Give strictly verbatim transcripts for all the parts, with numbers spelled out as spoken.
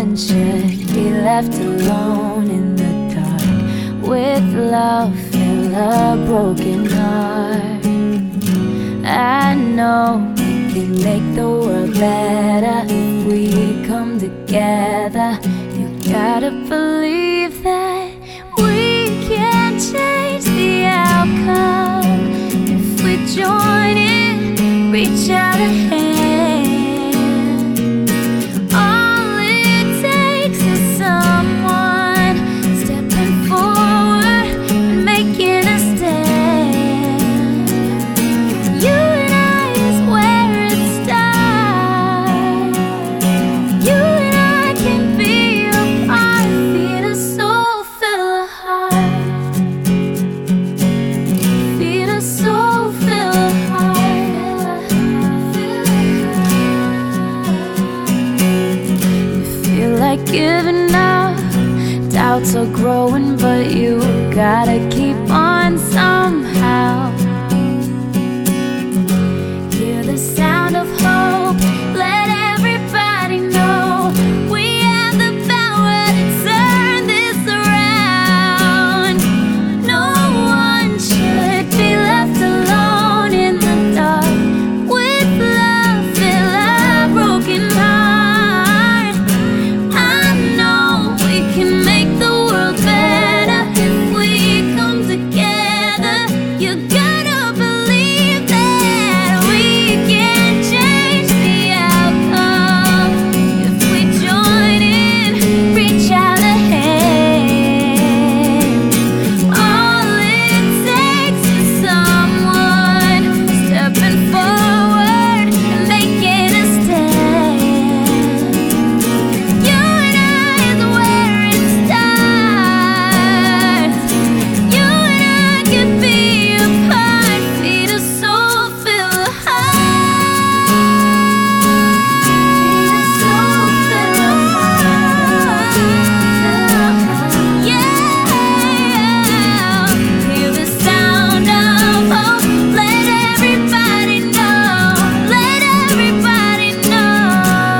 one should be left alone in the dark with love, fill a broken heart. I know we can make the world better if we come together. You gotta believe that we can change the outcome if we join in, reach out a hand. All it takes is someone stepping forward and making a stand. You and I is where it starts. You and I can be a part, feed a soul, fill a heart. Feed a soul, fill a heart. You feel like giving up, doubts are growing, but you gotta keep on somehow. Hear the sound of hope, let everybody know we have the power to turn this around. No one should be left alone in the dark with love, fill a broken heart. I know we can make the world better if we come together. You gotta believe that we can change the outcome if we join in, reach out a hand. All it takes is someone stepping forward and making a stand. You and I is where it starts. You and I can be a part, feed a soul, fill a heart. Feed a soul, fill a heart. Yeah. Hear the sound of hope, let everybody know, let everybody know.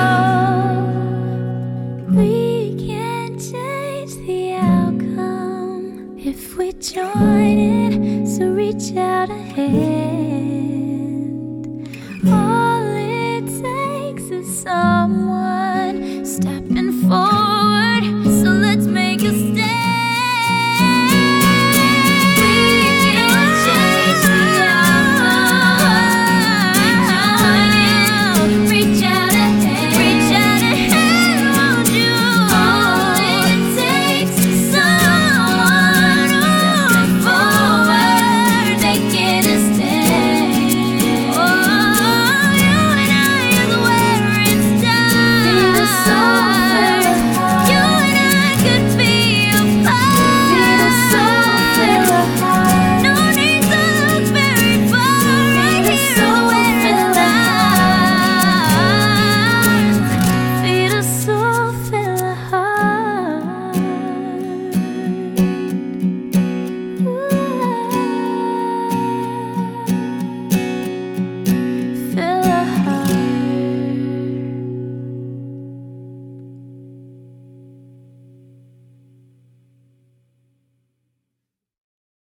We can change the outcome if we join in, so reach out a hand. All it takes is someone